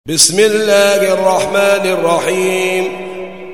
بسم الله الرحمن الرحيم.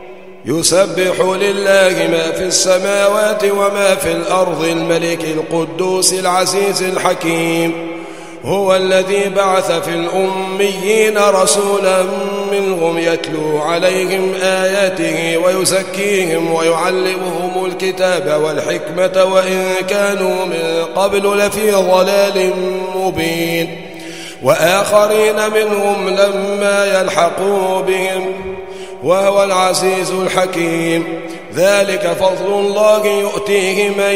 يسبح لله ما في السماوات وما في الأرض الملك القدوس العزيز الحكيم. هو الذي بعث في الأميين رسولا منهم يتلو عليهم آياته ويزكيهم ويعلمهم الكتاب والحكمة وإن كانوا من قبل لفي ضلال مبين، وآخرين منهم لما يلحقوا بهم، وهو العزيز الحكيم. ذلك فضل الله يؤتيه من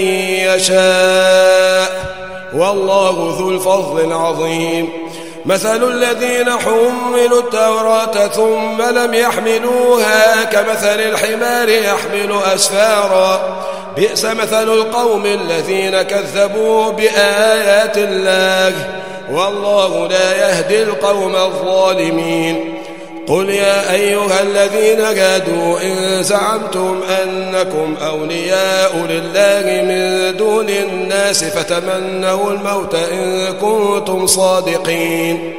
يشاء، والله ذو الفضل العظيم. مثل الذين حملوا التوراة ثم لم يحملوها كمثل الحمار يحمل أسفارا، بئس مثل القوم الذين كذبوا بآيات الله، والله لا يهدي القوم الظالمين. قل يا أيها الذين هادوا إن زعمتم أنكم أولياء لله من دون الناس فتمنوا الموت إن كنتم صادقين،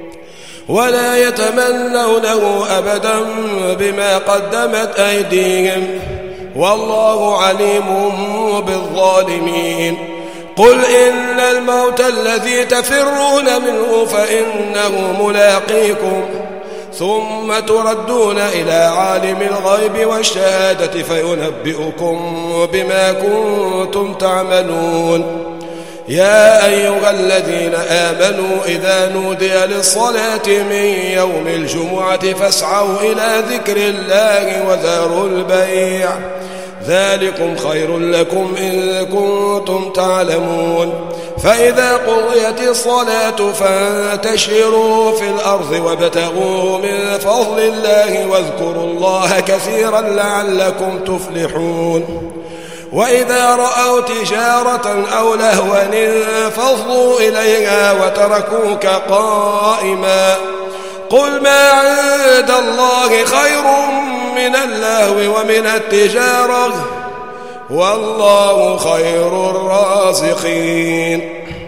ولا يتمنونه أبدا بما قدمت أيديهم، والله عليم بالظالمين. قل إن الموت الذي تفرون منه فإنه ملاقيكم، ثم تردون إلى عالم الغيب والشهادة فينبئكم بما كنتم تعملون. يا أيها الذين آمنوا إذا نودي للصلاة من يوم الجمعة فاسعوا إلى ذكر الله وذروا البيع، ذلكم خير لكم إن كنتم تعلمون. فإذا قضيت الصلاة فانتشروا في الأرض وابتغوا من فضل الله واذكروا الله كثيرا لعلكم تفلحون. وإذا رأوا تجارة أو لهوا انفضوا إليها وتركوك قائما، قل ما عند الله خير من اللهو ومن التجارة، والله خير الرازقين.